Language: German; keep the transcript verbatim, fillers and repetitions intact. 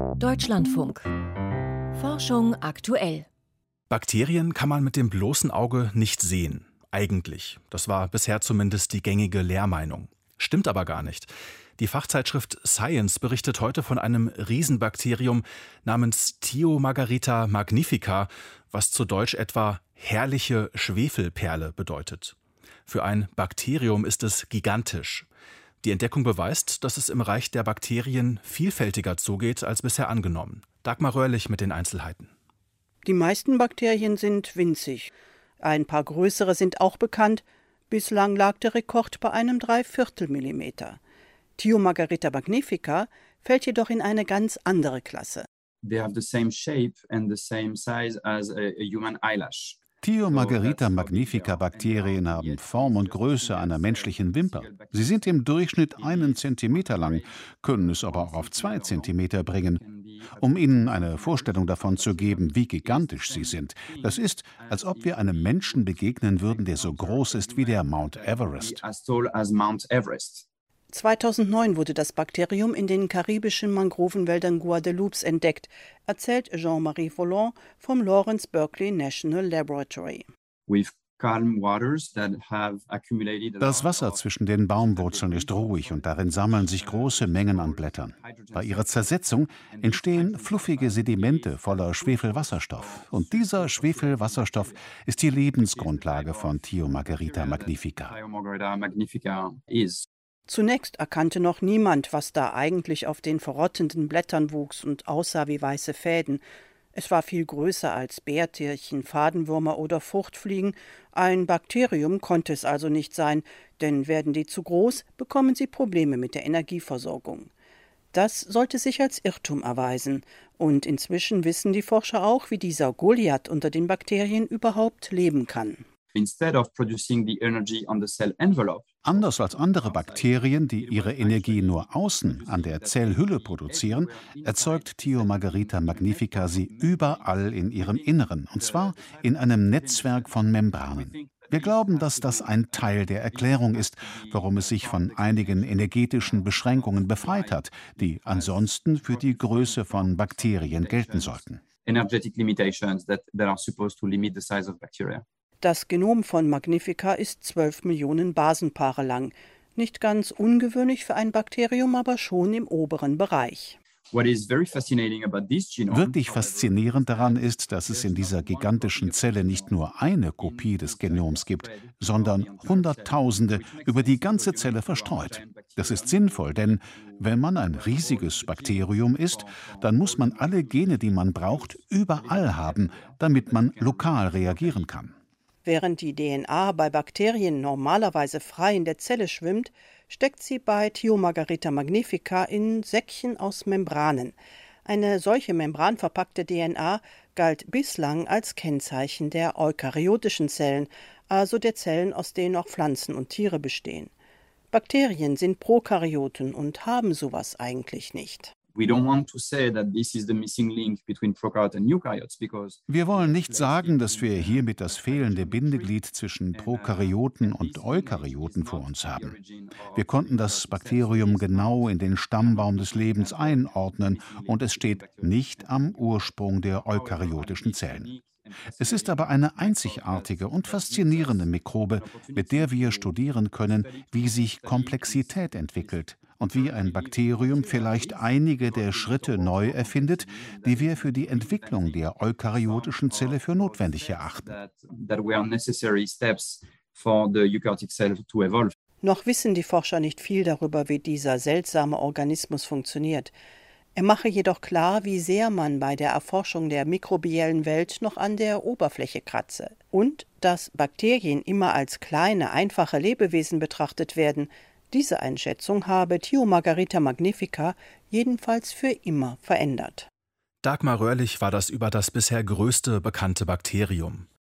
Deutschlandfunk. Forschung aktuell. Bakterien kann man mit dem bloßen Auge nicht sehen. Eigentlich. Das war bisher zumindest die gängige Lehrmeinung. Stimmt aber gar nicht. Die Fachzeitschrift Science berichtet heute von einem Riesenbakterium namens Thiomargarita magnifica, was zu Deutsch etwa herrliche Schwefelperle bedeutet. Für ein Bakterium ist es gigantisch. Die Entdeckung beweist, dass es im Reich der Bakterien vielfältiger zugeht als bisher angenommen. Dagmar Röhrlich mit den Einzelheiten. Die meisten Bakterien sind winzig. Ein paar größere sind auch bekannt. Bislang lag der Rekord bei einem Dreiviertel Millimeter. Thiomargarita magnifica fällt jedoch in eine ganz andere Klasse. They have the same shape and the same size as a, a human eyelash. Thiomargarita magnifica Bakterien haben Form und Größe einer menschlichen Wimper. Sie sind im Durchschnitt einen Zentimeter lang, können es aber auch auf zwei Zentimeter bringen. Um Ihnen eine Vorstellung davon zu geben, wie gigantisch sie sind, das ist, als ob wir einem Menschen begegnen würden, der so groß ist wie der Mount Everest. zweitausendneun wurde das Bakterium in den karibischen Mangrovenwäldern Guadeloupes entdeckt, erzählt Jean-Marie Vollant vom Lawrence Berkeley National Laboratory. Das Wasser zwischen den Baumwurzeln ist ruhig und darin sammeln sich große Mengen an Blättern. Bei ihrer Zersetzung entstehen fluffige Sedimente voller Schwefelwasserstoff. Und dieser Schwefelwasserstoff ist die Lebensgrundlage von Thiomargarita magnifica. Zunächst erkannte noch niemand, was da eigentlich auf den verrottenden Blättern wuchs und aussah wie weiße Fäden. Es war viel größer als Bärtierchen, Fadenwürmer oder Fruchtfliegen. Ein Bakterium konnte es also nicht sein, denn werden die zu groß, bekommen sie Probleme mit der Energieversorgung. Das sollte sich als Irrtum erweisen. Und inzwischen wissen die Forscher auch, wie dieser Goliath unter den Bakterien überhaupt leben kann. Anders als andere Bakterien, die ihre Energie nur außen an der Zellhülle produzieren, erzeugt Thiomargarita magnifica sie überall in ihrem Inneren, und zwar in einem Netzwerk von Membranen. Wir glauben, dass das ein Teil der Erklärung ist, warum es sich von einigen energetischen Beschränkungen befreit hat, die ansonsten für die Größe von Bakterien gelten sollten. Das Genom von Magnifica ist zwölf Millionen Basenpaare lang. Nicht ganz ungewöhnlich für ein Bakterium, aber schon im oberen Bereich. Wirklich faszinierend daran ist, dass es in dieser gigantischen Zelle nicht nur eine Kopie des Genoms gibt, sondern Hunderttausende über die ganze Zelle verstreut. Das ist sinnvoll, denn wenn man ein riesiges Bakterium ist, dann muss man alle Gene, die man braucht, überall haben, damit man lokal reagieren kann. Während die D N A bei Bakterien normalerweise frei in der Zelle schwimmt, steckt sie bei Thiomargarita magnifica in Säckchen aus Membranen. Eine solche membranverpackte D N A galt bislang als Kennzeichen der eukaryotischen Zellen, also der Zellen, aus denen auch Pflanzen und Tiere bestehen. Bakterien sind Prokaryoten und haben sowas eigentlich nicht. Wir wollen nicht sagen, dass wir hiermit das fehlende Bindeglied zwischen Prokaryoten und Eukaryoten vor uns haben. Wir konnten das Bakterium genau in den Stammbaum des Lebens einordnen und es steht nicht am Ursprung der eukaryotischen Zellen. Es ist aber eine einzigartige und faszinierende Mikrobe, mit der wir studieren können, wie sich Komplexität entwickelt und wie ein Bakterium vielleicht einige der Schritte neu erfindet, die wir für die Entwicklung der eukaryotischen Zelle für notwendig erachten. Noch wissen die Forscher nicht viel darüber, wie dieser seltsame Organismus funktioniert. Er mache jedoch klar, wie sehr man bei der Erforschung der mikrobiellen Welt noch an der Oberfläche kratze. Und dass Bakterien immer als kleine, einfache Lebewesen betrachtet werden. Diese Einschätzung habe Thiomargarita magnifica jedenfalls für immer verändert. Dagmar Röhrlich war das über das bisher größte bekannte Bakterium.